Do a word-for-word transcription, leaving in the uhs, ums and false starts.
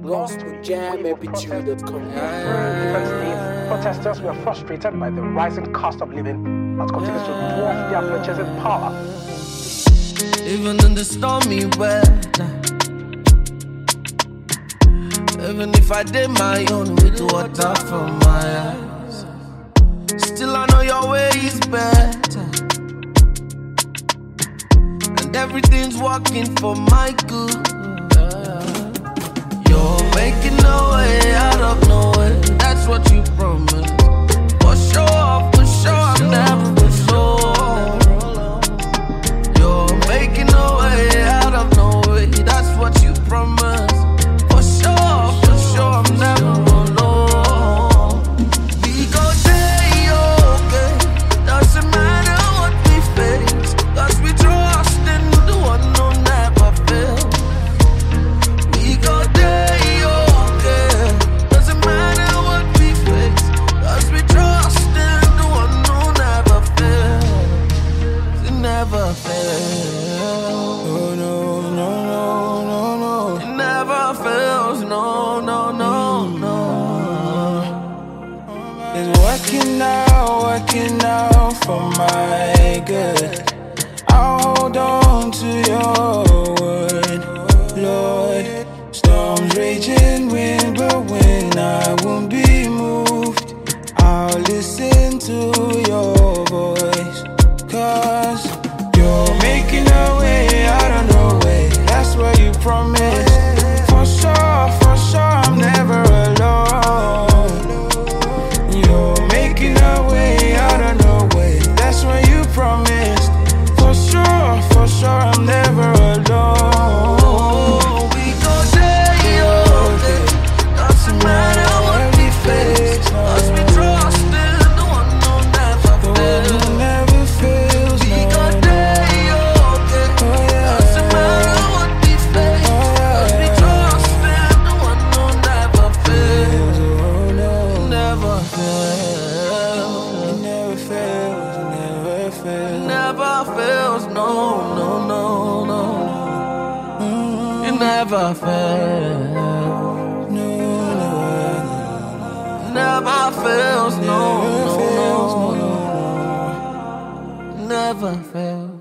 Lost with jam m p three dot com. Protesters were frustrated by the rising cost of living that continues to dwarf their purchasing power. Even in the stormy weather, even if I did my own with water from my eyes, still I know your way is better, and everything's working for my good. You're making a way out of nowhere, that's what you promised. For sure, for sure, I'm never for sure. You're making a way out of nowhere, that's what you promised. For sure, for sure, I'm never alone. We go day, okay, doesn't matter what we face, cause we trust in the one who never fails. We go day, okay, doesn't matter what we face, cause we trust in the one who never fails. It never fails. Oh no, no, no, no, no. It never fails, no, no, no, no. It's working out, working out for my good. I'll hold on to your word, Lord. Storms raging, wind blowing, I won't be moved. I'll listen to your voice, cause you're making a way out of no way, that's what you promised. For sure, for sure, I'm never alone. You're making a way out of no way, that's what you promised. For sure, for sure, I'm never alone. Oh, we go day, okay, doesn't matter what we face, cause we trust in the one who never The one fails. who never fails, We no, go no. day, okay, Oh, yeah. doesn't matter what we face, cause we trust in the one who never fails. Oh, no. Never It fails. never fails, it never fails. Never fails, no, no, no, no. It never fails. No, no, Never fails, no, never no, fails, no, no, no. never fails.